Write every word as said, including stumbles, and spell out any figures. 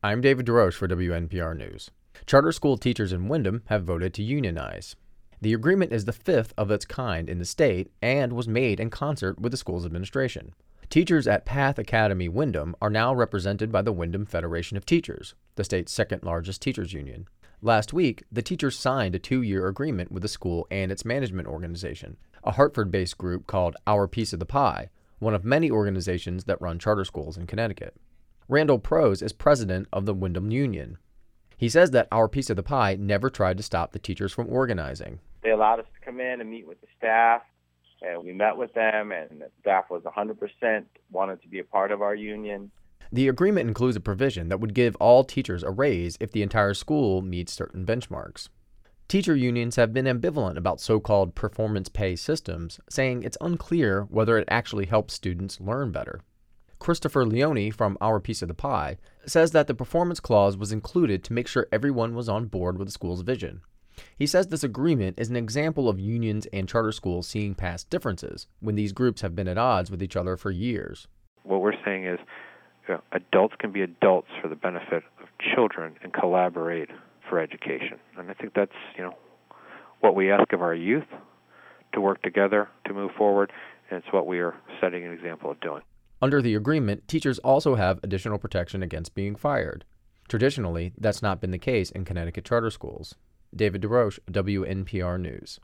I'm David DeRoche for W N P R News. Charter school teachers in Windham have voted to unionize. The agreement is the fifth of its kind in the state and was made in concert with the school's administration. Teachers at Path Academy Windham are now represented by the Windham Federation of Teachers, the state's second largest teachers union. Last week, the teachers signed a two-year agreement with the school and its management organization, a Hartford-based group called Our Piece of the Pie, one of many organizations that run charter schools in Connecticut. Randall Prose is president of the Windham Union. He says that Our Piece of the Pie never tried to stop the teachers from organizing. They allowed us to come in and meet with the staff, and we met with them, and the staff was one hundred percent wanted to be a part of our union. The agreement includes a provision that would give all teachers a raise if the entire school meets certain benchmarks. Teacher unions have been ambivalent about so-called performance pay systems, saying it's unclear whether it actually helps students learn better. Christopher Leone from Our Piece of the Pie says that the performance clause was included to make sure everyone was on board with the school's vision. He says this agreement is an example of unions and charter schools seeing past differences when these groups have been at odds with each other for years. What we're saying is, you know, adults can be adults for the benefit of children and collaborate for education. And I think that's, you know, what we ask of our youth, to work together to move forward, and it's what we are setting an example of doing. Under the agreement, teachers also have additional protection against being fired. Traditionally, that's not been the case in Connecticut charter schools. David DeRoche, W N P R News.